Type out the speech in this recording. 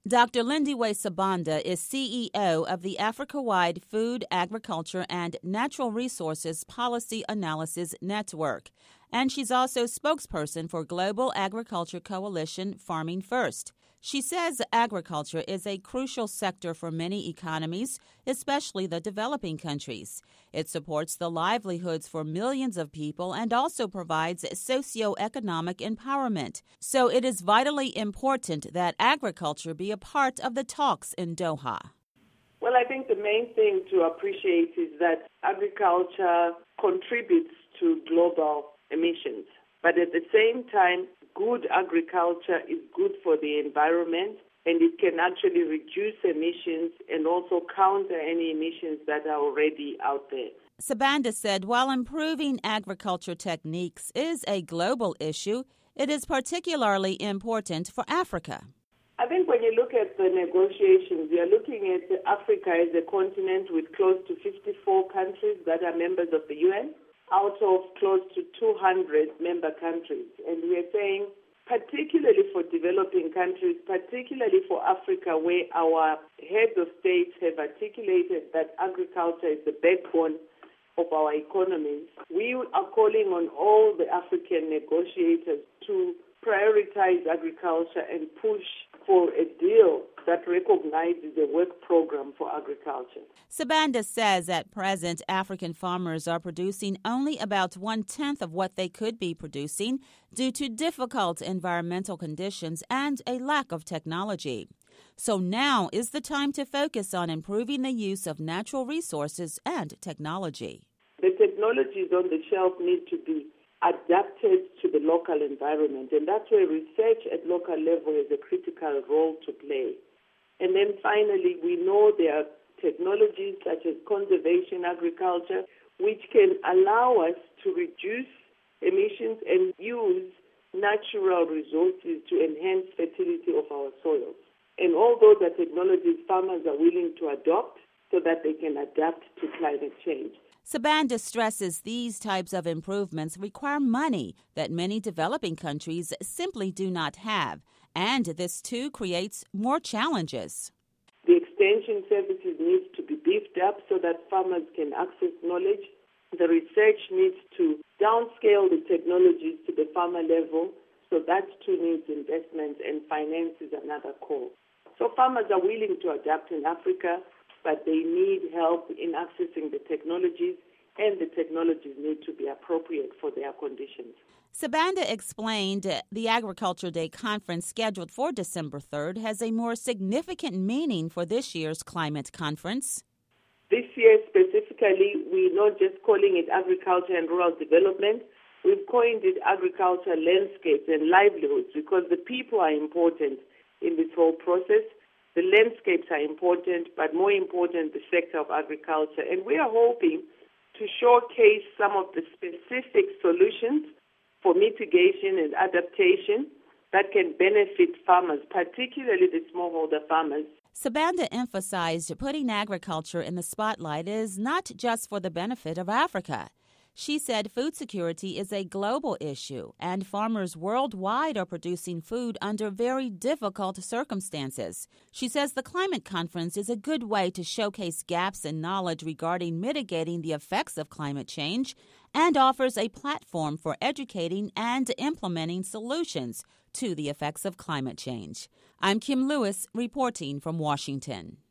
Dr. Lindiwe Sibanda is CEO of the Africa-wide Food, Agriculture, and Natural Resources Policy Analysis Network, and she's also spokesperson for Global Agriculture Coalition Farming First. She says agriculture is a crucial sector for many economies, especially the developing countries. It supports the livelihoods for millions of people and also provides socioeconomic empowerment. So it is vitally important that agriculture be a part of the talks in Doha. Well, I think the main thing to appreciate is that agriculture contributes to global emissions. But at the same time, good agriculture is good for the environment, and it can actually reduce emissions and also counter any emissions that are already out there. Sibanda said while improving agriculture techniques is a global issue, it is particularly important for Africa. I think when you look at the negotiations, you're looking at Africa as a continent with close to 54 countries that are members of the UN, out of close to 200 member countries. And we're saying, particularly for developing countries, particularly for Africa, where our heads of states have articulated that agriculture is the backbone of our economies, we are calling on all the African negotiators to prioritize agriculture and push for a deal that recognizes a work program for agriculture. Sibanda says at present, African farmers are producing only about 1/10 of what they could be producing due to difficult environmental conditions and a lack of technology. So now is the time to focus on improving the use of natural resources and technology. The technologies on the shelf need to be adapted to the local environment, and that's where research at local level has a critical role to play. And then finally, we know there are technologies such as conservation agriculture, which can allow us to reduce emissions and use natural resources to enhance fertility of our soils. And all those are technologies farmers are willing to adopt so that they can adapt to climate change. Sibanda stresses these types of improvements require money that many developing countries simply do not have, and this too creates more challenges. The extension services need to be beefed up so that farmers can access knowledge. The research needs to downscale the technologies to the farmer level, so that too needs investment, and finance is another call. So farmers are willing to adapt in Africa, but they need help in accessing the technologies, and the technologies need to be appropriate for their conditions. Sibanda explained the Agriculture Day conference scheduled for December 3rd has a more significant meaning for this year's climate conference. This year specifically, we're not just calling it agriculture and rural development. We've coined it agriculture landscapes and livelihoods because the people are important in this whole process. The landscapes are important, but more important, the sector of agriculture. And we are hoping to showcase some of the specific solutions for mitigation and adaptation that can benefit farmers, particularly the smallholder farmers. Sibanda emphasized putting agriculture in the spotlight is not just for the benefit of Africa. She said food security is a global issue, and farmers worldwide are producing food under very difficult circumstances. She says the climate conference is a good way to showcase gaps in knowledge regarding mitigating the effects of climate change and offers a platform for educating and implementing solutions to the effects of climate change. I'm Kim Lewis reporting from Washington.